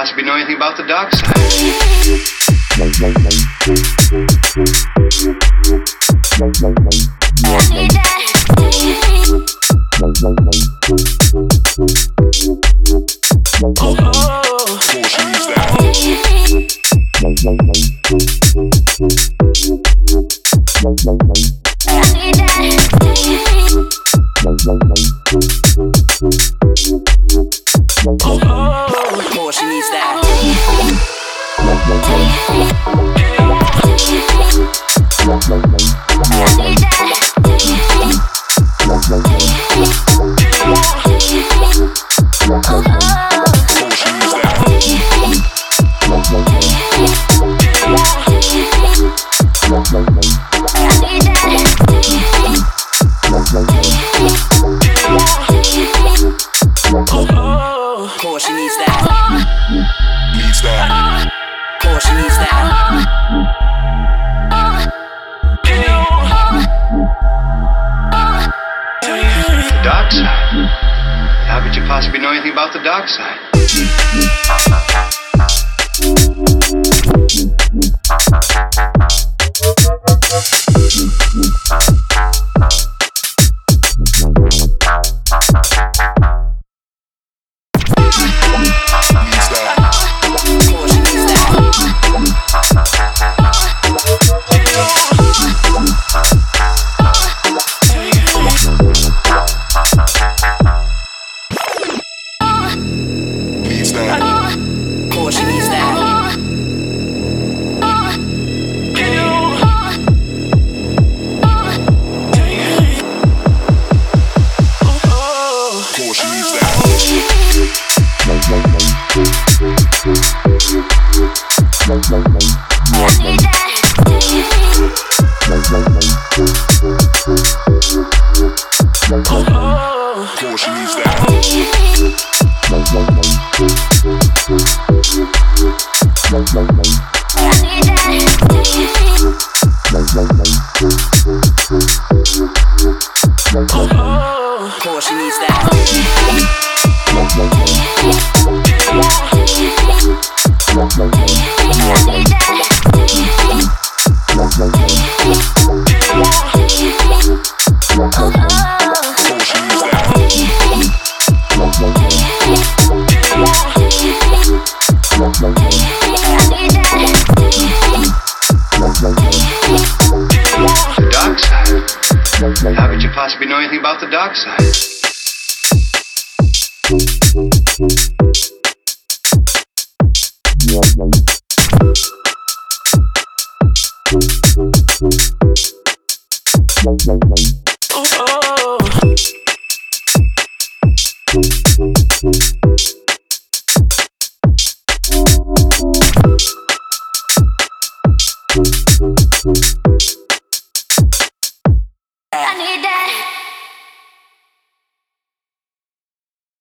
possibly know anything about the dark side? She needs that. She needs that. Needs that. She needs that. The dark side? How could you possibly know anything about the dark side? She needs that. How could you possibly know anything about the dark side?